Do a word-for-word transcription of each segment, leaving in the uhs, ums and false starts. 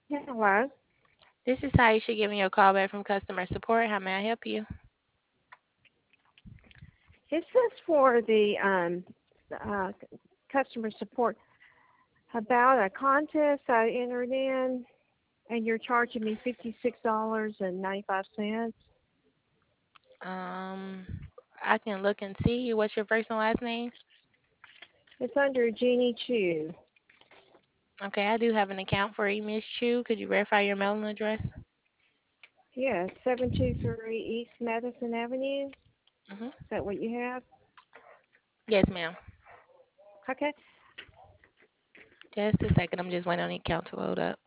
Hello. This is Taisha giving you a call back from customer support. How may I help you? This is for the um, uh, customer support about a contest I entered in, and you're charging me fifty-six dollars and ninety-five cents. Um, I can look and see. What's your first and last name? It's under Jeannie Chu. Okay, I do have an account for you, Miss Chu. Could you verify your mailing address? Yes, seven two three East Madison Avenue. Is Mm-hmm. that what you have? Yes, ma'am. Okay. Just a second. I'm just waiting on the account to load up.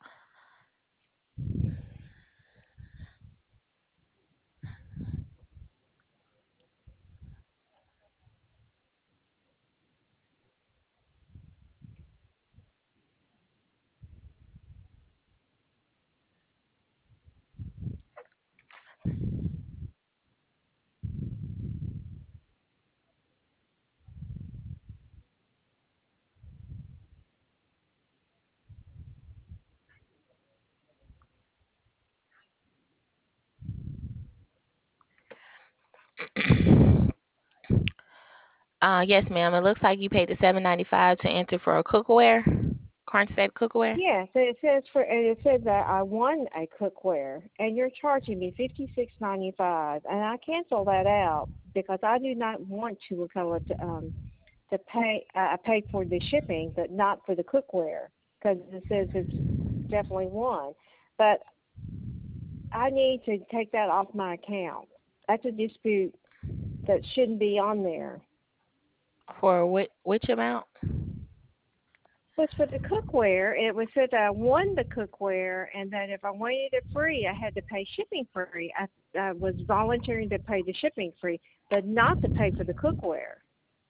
Uh, yes, ma'am. It looks like you paid the seven ninety five to enter for a cookware, Carnstead cookware. Yes, it says for and it says that I won a cookware, and you're charging me fifty-six ninety-five, and I cancel that out because I do not want to come up to um to pay. I paid for the shipping, but not for the cookware because it says it's definitely one. But I need to take that off my account. That's a dispute that shouldn't be on there. For which, which amount? Was for the cookware. It was said that I won the cookware, and that if I wanted it free, I had to pay shipping free. I, I was volunteering to pay the shipping free, but not to pay for the cookware.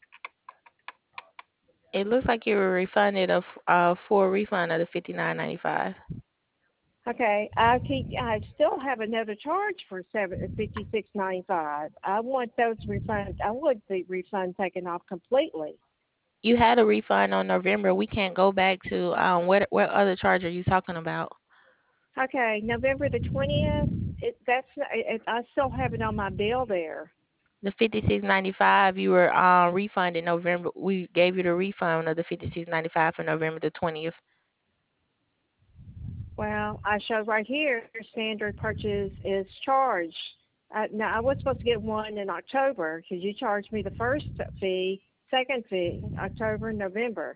It looks like you were refunded a f- uh, full refund of the fifty nine ninety five. Okay, I keep. I still have another charge for seven fifty six ninety five. I want those refunds. I want the refund taken off completely. You had a refund on November. We can't go back to um what what other charge are you talking about? Okay, November the twentieth. It, that's. It, I still have it on my bill there. The fifty six ninety five you were uh refunded November. We gave you the refund of the fifty six ninety five for November the twentieth. Well, I show right here standard purchase is charged. Uh, now I was supposed to get one in October because you charged me the first fee, second fee, October and November.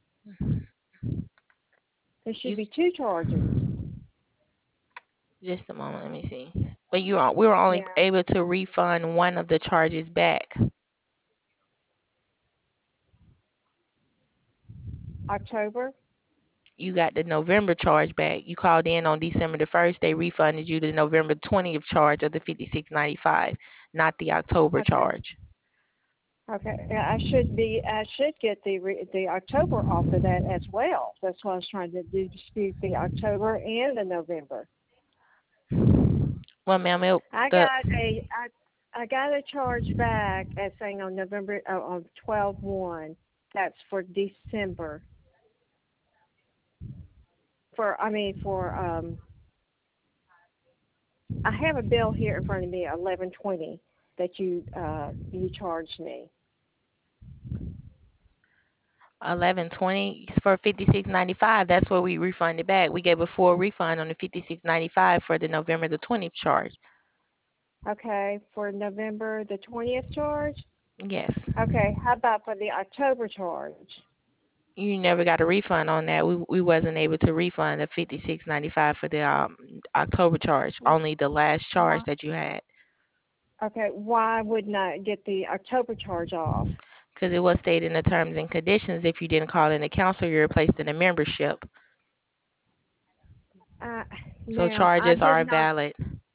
There You should be two charges. just a moment, let me see. But you are, we were only Yeah, able to refund one of the charges back. October. You got the November charge back. You called in on December the first. They refunded you the November twentieth charge of the fifty six ninety five, not the October Okay. charge. Okay. Yeah, I should be. I should get the re, the October off of that as well. That's what I was trying to do. Dispute the October and the November. Well, ma'am, it, I the got a I I got a charge back as saying on November uh, on twelve one. That's for December. For I mean for um I have a bill here in front of me, eleven twenty, that you uh you charged me. eleven twenty for fifty six ninety five. That's what we refunded back. We gave a full refund on the fifty six ninety five for the November the twentieth charge. Okay, for November the twentieth charge. Yes, Okay, how about for the October charge? you never got a refund on that. We we wasn't able to refund the fifty six ninety five for the um, October charge. Only the last charge Why? that you had, Okay, why wouldn't I get the October charge off? because it was stated in the terms and conditions. If you didn't call in the council, you're replaced in a membership. Uh, So now I charges did are not valid.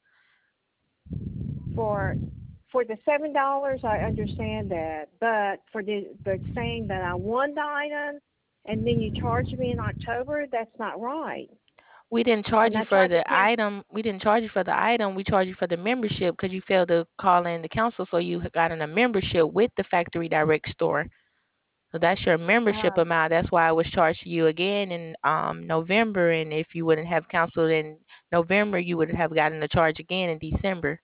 for for the seven dollars. I understand that, but for the but saying that I won the item and then you charged me in October, that's not right. We didn't charge And you I for tried to the cancel. item. We didn't charge you for the item. We charged you for the membership because you failed to call in the council, so you got in a membership with the Factory Direct store. So that's your membership Um, amount. That's why I was charged to you again in um November, and if you wouldn't have canceled in November, you would have gotten the charge again in December.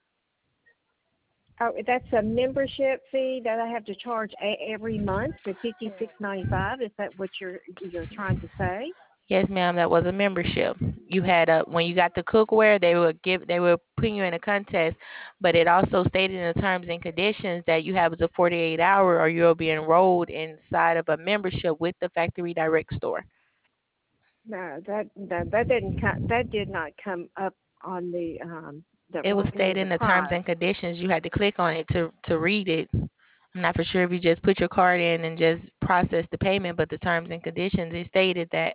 oh, that's a membership fee that I have to charge a- every month for fifty six ninety five. Is that what you're you're trying to say? Yes, ma'am, that was a membership. You had a when you got the cookware, they were give they were putting you in a contest, but it also stated in the terms and conditions that you have a forty-eight hour or you'll be enrolled inside of a membership with the factory direct store. No, that that that didn't come, that did not come up on the um the It was looking stated at the in the terms price. and conditions. You had to click on it to to read it. I'm not for sure if you just put your card in and just process the payment, but the terms and conditions it stated that.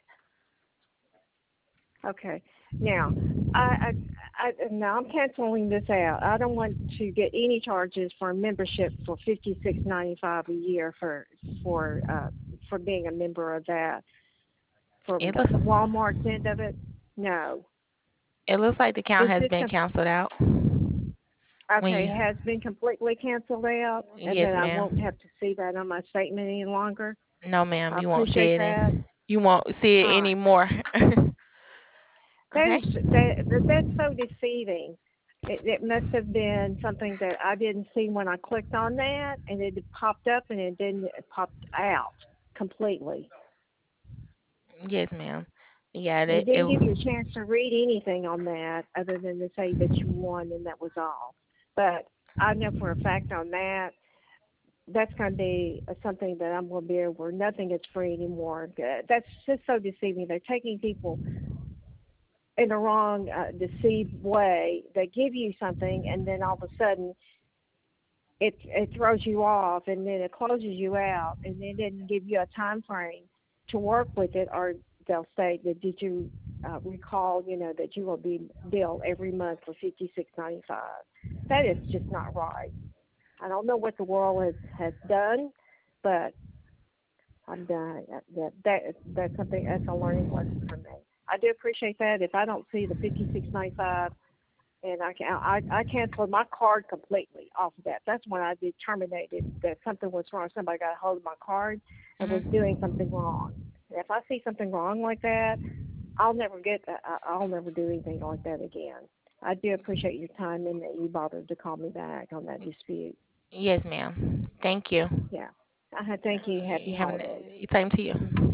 Okay. Now, I, I, I now I'm canceling this out. I don't want to get any charges for a membership for fifty six ninety five a year for for uh for being a member of that from It the looks Walmart's end of it. No. it looks like the count Is has this been com- canceled out. When okay? you Has been completely canceled out, and yes, then I won't ma'am. have to see that on my statement any longer. No, ma'am, I you won't see appreciate it that. in, you won't see All it right. anymore. That Okay. is that that- that's so deceiving. It, it must have been something that I didn't see when I clicked on that, and it popped up, and it didn't it popped out completely. Yes, ma'am. Yeah, It it, didn't give you a it chance to read anything on that other than to say that you won, and that was all. But I know for a fact on that that's going to be uh, something that I'm going to be where nothing is free anymore. Uh, That's just so deceiving. They're taking people in the wrong, uh, deceived way. They give you something, and then all of a sudden it it throws you off, and then it closes you out, and then it didn't give you a time frame to work with it, or they'll say that did you uh, recall, you know, that you will be billed every month for fifty six ninety five. That is just not right. I don't know what the world has has done, but I'm done. That that that's something that's a learning lesson for me. I do appreciate that. If I don't see the fifty six ninety five, and I can I I canceled my card completely off of that. That's when I did terminated that something was wrong. Somebody got a hold of my card and was doing something mhm. wrong. And if I see something wrong like that, I'll never get I- I'll never do anything like that again. I do appreciate your time and that you bothered to call me back on that dispute. Yes, ma'am. Thank you. Yeah. Uh, thank you. Happy Have holidays. a same to you.